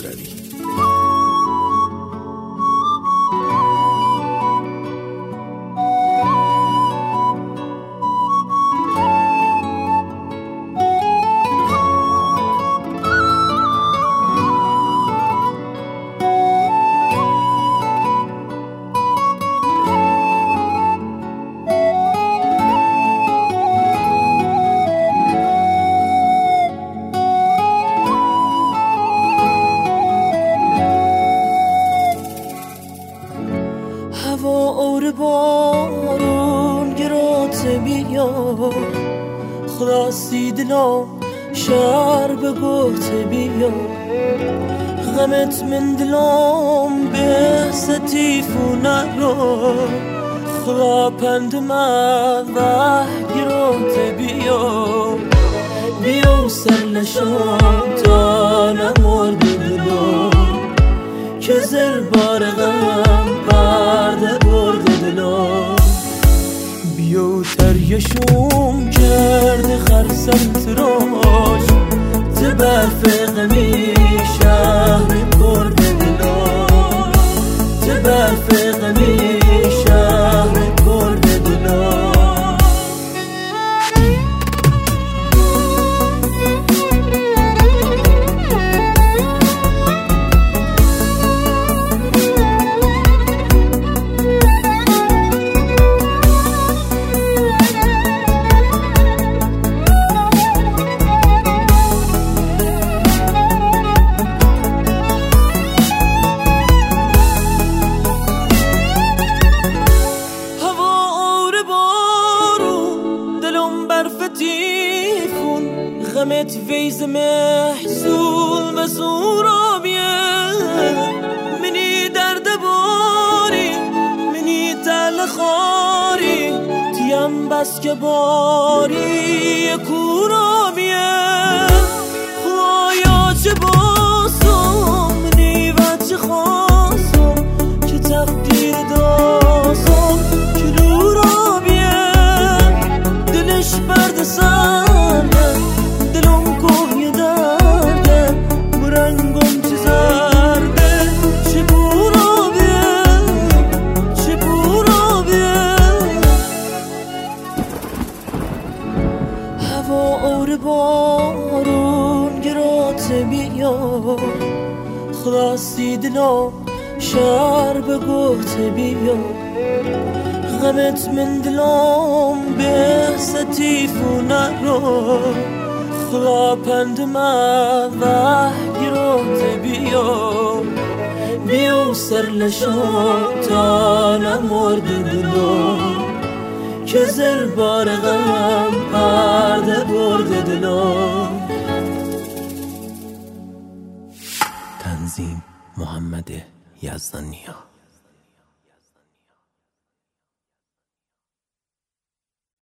خسروی. هوا اور بارون گرات بیا خلاصی دلا شهر بگوت بیا غمت من دلام به ستیفونه رو خلا پند من و گرات بیا بیا سر لشام تا نمرد دلام که زر بار غم برده برده دلام بیو تریشم کرده خرسم تراش تبرف غمی شهر برده دلام تبرف غمی شهر برده دلام غمت ویز محزول مسورا بیه منی درد باری منی تل خاری تیم بس که باری کورا بیه خوایا چه باسم منی و چه خواستم که تقدیر دازم که لورا بیه دلش برد سرده اور بارون گرات بیا خلاصی دلا شهر بگوت بیا غمت من دلام به ستیفونه رو خلا پند من و گرات بیا بیا سر لشام تا نمرد دلام که زر بار غم پرده برده دلام. تنظیم محمد یزدانیا.